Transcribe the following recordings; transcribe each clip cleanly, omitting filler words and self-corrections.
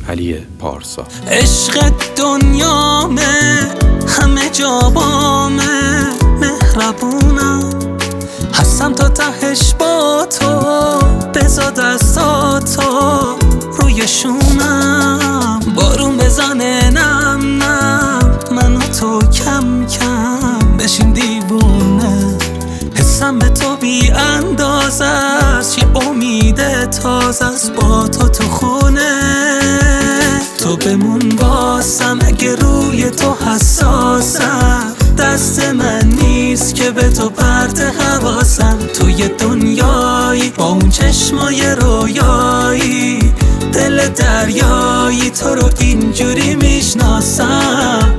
علی پارسا. عشق دنیامه، همه جا بامه، مهربونم، هستم تا تهش با تو، بذار دستاتو روی شونم، بارون بزنه نم نم، منو تو کم کم بشین دیوونه، حسم به تو بی اندازه است، یه امید تازه است با تو خونه، تو بمون باسم اگه روی تو حساسم، دست من نیست که به تو پرت حواسم، توی دنیایی با اون چشمای رویایی، دل دریایی، تو رو اینجوری میشناسم.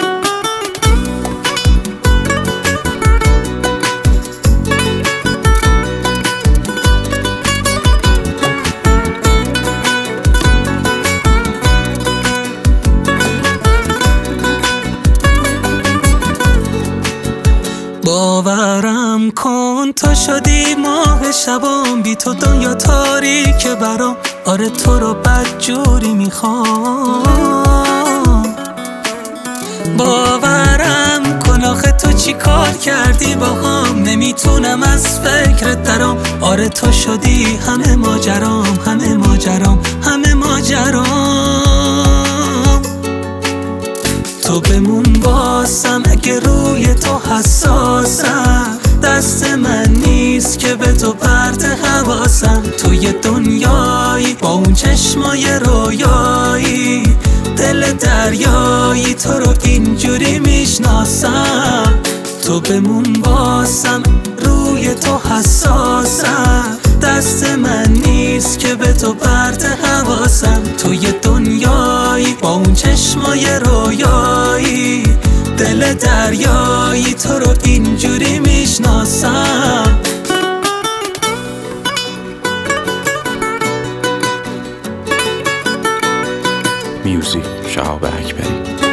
باورم کن تو شدی ماه شبام، بی تو دنیا تاریکه برام، آره تو رو بدجوری میخوام. باورم کن آخه تو چی کار کردی باهام، نمیتونم از فکرت درام، آره تو شدی همه ماجرام، همه ماجرام، همه ماجرام، تو بمون باسم اگه روی تو حساسم، دست من نیست که به تو پرت حواسم، توی دنیایی با اون چشمای رویایی، دل دریایی، تو رو اینجوری میشناسم، تو بمون باسم روی تو حساسم، دست من نیست که به تو پرت حواسم، توی دنیایی با اون چشمای رویایی، دل دریایی، تو رو اینجوری میشناسم. میوزیک شهاب اکبری.